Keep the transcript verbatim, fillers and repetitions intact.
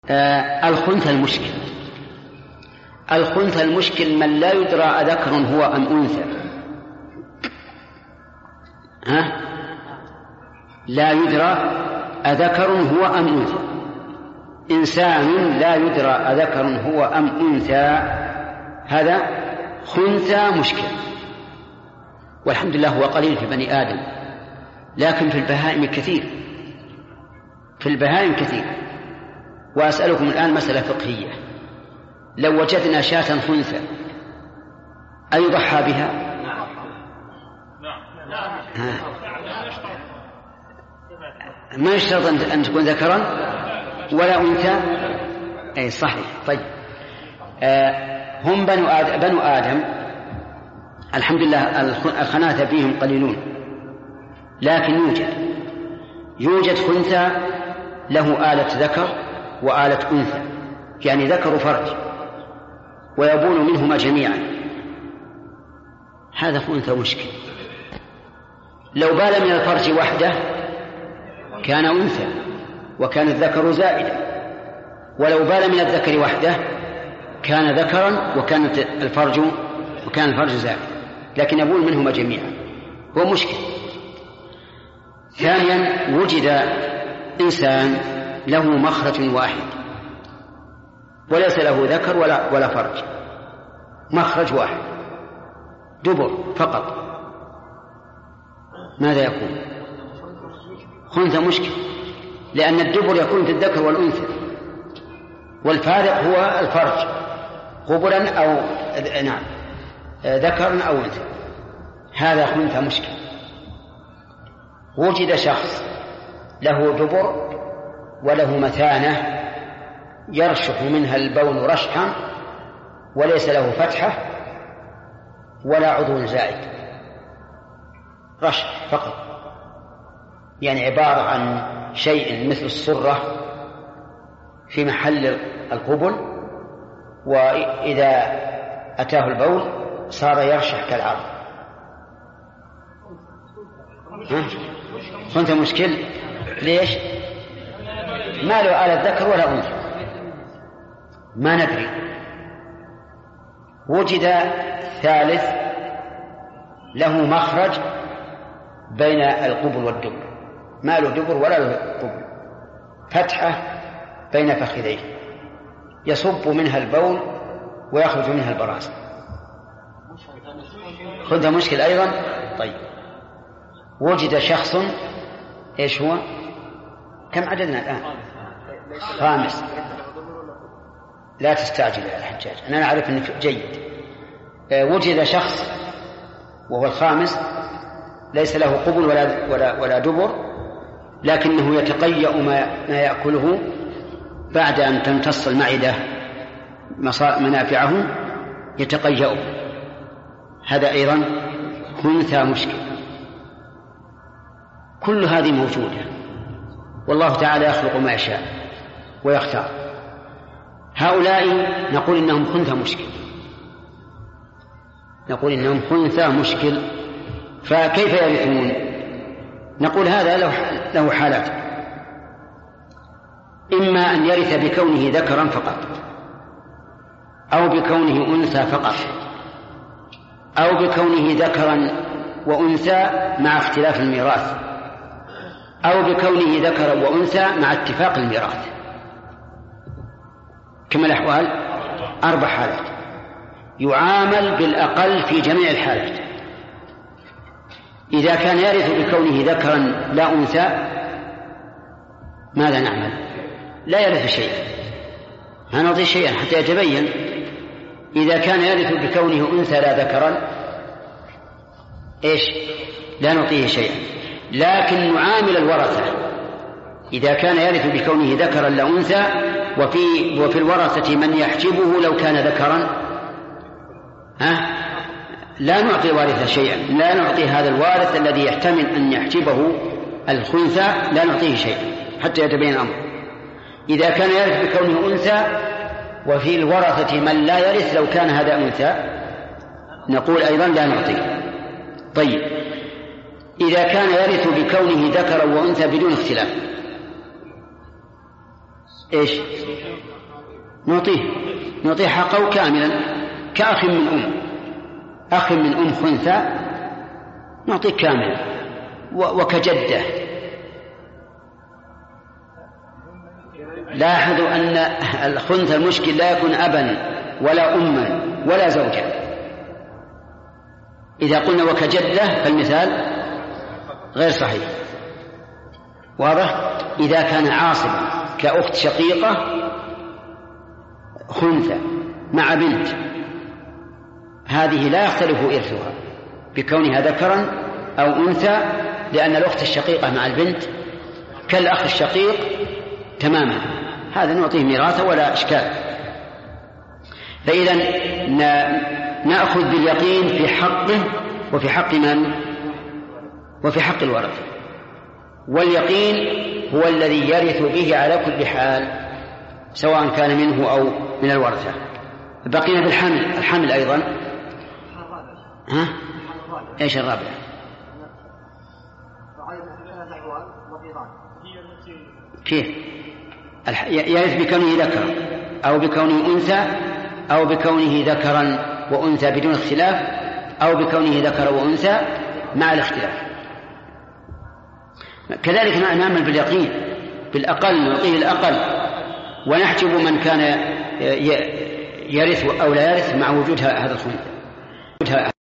آه الخنثى المشكل الخنثى المشكل من لا يدرى أذكر هو أم أنثى. ها؟ لا يدرى أذكر هو أم أنثى. إنسان لا يدرى أذكر هو أم أنثى، هذا خنثى مشكل. والحمد لله هو قليل في بني آدم، لكن في البهائم كثير، في البهائم كثير. وأسألكم الآن مسألة فقهية: لو وجدنا شاة خنثى أيضحى بها؟ ها. ما يشترط أن تكون ذكرا ولا أنثى. أي صحيح. طيب آه هم بنو آدم, بنو آدم الحمد لله الخناثة فيهم قليلون، لكن يوجد يوجد خنثى له آلة ذكر وآلة أنثى، يعني ذكر فرج ويبون منهما جميعا، هذا خنثى مشكل. لو بال من الفرج وحده كان أنثى وكان الذكر زائدا، ولو بال من الذكر وحده كان ذكرا وكانت الفرج وكان الفرج زائدا، لكن يبول منهما جميعا، هو مشكل. ثانيا وجد إنسان له مخرج واحد وليس له ذكر ولا, ولا فرج، مخرج واحد دبر فقط، ماذا يكون؟ خنثى مشكل، لأن الدبر يكون في الذكر والأنثى، والفارق هو الفرج قبلا أو نعم ذكرا أو أنثى، هذا خنثى مشكل. وجد شخص له دبر وله مثانة يرشح منها البول رشحا وليس له فتحة ولا عضو زائد، رشح فقط، يعني عبارة عن شيء مثل الصرة في محل القبل، وإذا أتاه البول صار يرشح كالعرض. خنثى مشكل. ليش؟ ما له آلة ذكر ولا أنثى، ما ندري. وجد ثالث له مخرج بين القبل والدبر، ما له دبر ولا له قبل، فتحة بين فخذيه يصب منها البول ويخرج منها البراز، خذها مشكل أيضا. طيب وجد شخص، إيش هو؟ كم عددنا الآن؟ خامس. لا تستعجل يا الحجاج، أنا أعرف أنك جيد. وجد شخص وهو الخامس ليس له قبل ولا, ولا, ولا دبر، لكنه يتقيأ ما, ما يأكله بعد أن تمتص المعدة منافعه يتقيأ، هذا أيضا خنثى مشكل. كل هذه موجودة، والله تعالى يخلق ما يشاء ويختار. هؤلاء نقول إنهم خنثى مشكل، نقول إنهم خنثى مشكل، فكيف يرثون؟ نقول هذا له حالات: إما أن يرث بكونه ذكرا فقط، أو بكونه أنثى فقط، أو بكونه ذكرا وأنثى مع اختلاف الميراث، أو بكونه ذكرا وأنثى مع اتفاق الميراث. كما الأحوال أربع حالات، يعامل بالأقل في جميع الحالات. إذا كان يرث بكونه ذكرا لا أنثى ماذا نعمل؟ لا يرث شيئا، ما نعطي شيئا حتى يتبين. إذا كان يرث بكونه أنثى لا ذكرا إيش؟ لا نعطيه شيئا، لكن نعامل الورثة. إذا كان يرث بكونه ذكرا لا أنثى وفي, وفي الورثة من يحجبه لو كان ذكرا، ها؟ لا نعطي وارث شيئا، لا نعطي هذا الوارث الذي يحتمل أن يحجبه الخنثى، لا نعطيه شيئا حتى يتبين الأمر. إذا كان يرث بكونه أنثى وفي الورثة من لا يرث لو كان هذا أنثى نقول أيضا لا نعطيه. طيب إذا كان يرث بكونه ذكرا وأنثى بدون اختلاف، إيش نعطيه نعطيه حقه كاملا كأخ من أم، أخ من أم خنثى نعطيه كاملا، وكجدة. لاحظوا أن الخنثى المشكل لا يكون أبا ولا أما ولا زوجا. إذا قلنا وكجدة فالمثال غير صحيح. واضح؟ إذا كان عاصبا كأخت شقيقة خنثى مع بنت، هذه لا يختلف إرثها بكونها ذكرا أو أنثى، لأن الأخت الشقيقة مع البنت كالأخ الشقيق تماما، هذا نعطيه ميراثه ولا إشكال. فإذا نأخذ باليقين في حقه وفي حق من؟ وفي حق الورثة. واليقين هو الذي يرث به على كل حال سواء كان منه أو من الورثة. بقينا بالحمل، الحمل أيضا ها؟ إيش الرابع؟ كيف؟ يرث بكونه ذكر أو بكونه أنثى أو بكونه ذكرا وأنثى بدون اختلاف أو بكونه ذكر وأنثى مع الاختلاف. كذلك نعمل باليقين بالأقل، نعطيه الأقل ونحجب من كان يرث أو لا يرث مع وجود هذا الخنثى.